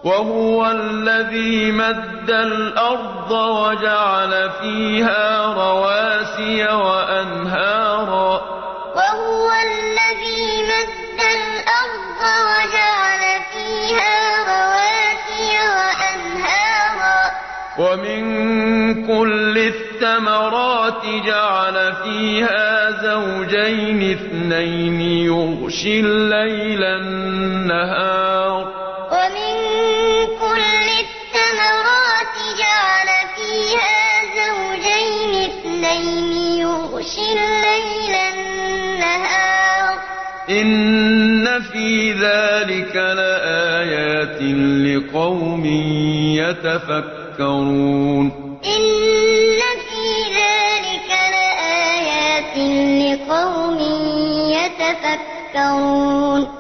وهو الذي مد الأرض وجعل فيها رواسي وأنهارا وهو الذي مد الأرض وجعل فيها رواسي وأنهارا ومن كل الثمرات جعل فيها زوجين اثنين يغشي الليل النهار ومن كل الثمرات جعل فيها زوجين اثنين يغشي الليل النهار إن في ذلك لآيات لقوم يتفكرون إن في ذلك لآيات لقوم يتفكرون